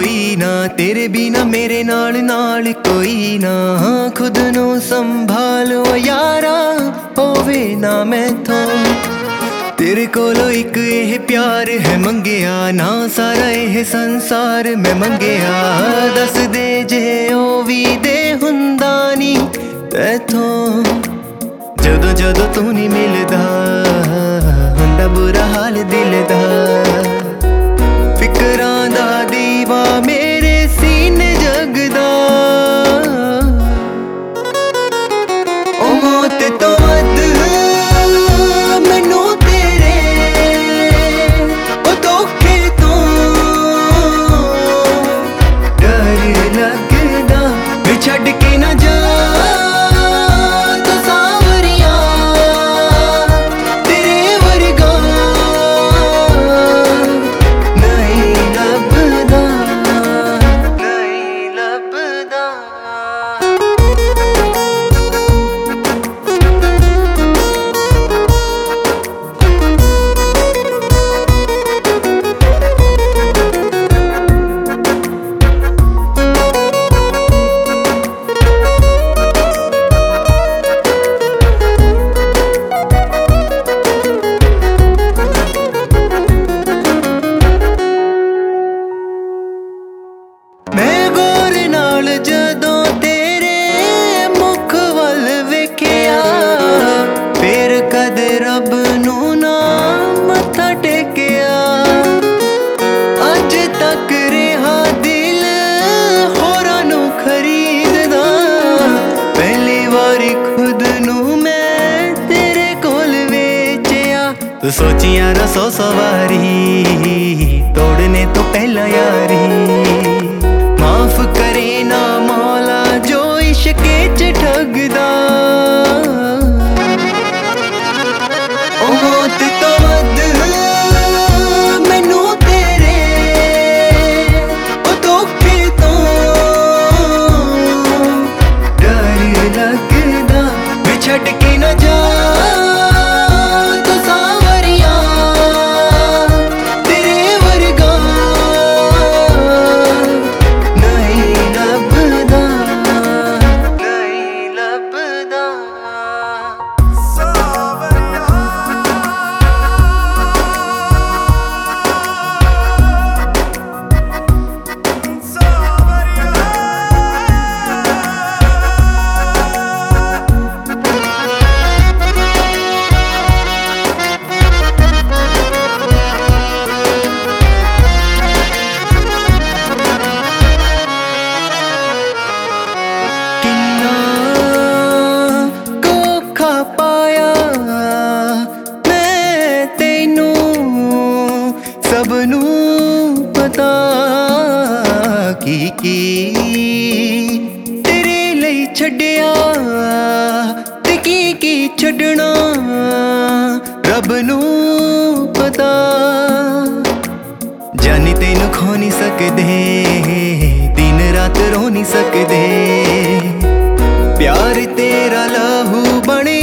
कोई ना, तेरे बिना मेरे नाल नाल कोई ना। खुद नू संभालो यारा, होवे ना मैथों। तेरे कोलों एक यह प्यार है मंगिया, ना सारा यह संसार मैं मंगिया। दस दे जे ओ वी दे हुंदा नी तैथों। जदों जदों तू नहीं मिलदा हुंदा बुरा हाल दिल दा। फिकरां दा दीवा मेरे सीने जगदा। ओ मौत तो वध मैनू तेरे ओ धोखे तो डर लगदा। वे छड्ड के ना जा सोचिया ना सौ सवारी तोड़ने तो पहला यारी। माफ करे ना मौला जो इश्के च ठगदा। ओ मौत तो वध मैनू तेरे ओ धोखे तो डर लगदा। वे छड्ड के ना जा सबनू पता की तेरे लिए छड्डिया ते की छड्डना रब नू पता। जानी तेनू खो नहीं सकदे, दिन रात रो नहीं सकदे। प्यार तेरा लहू बने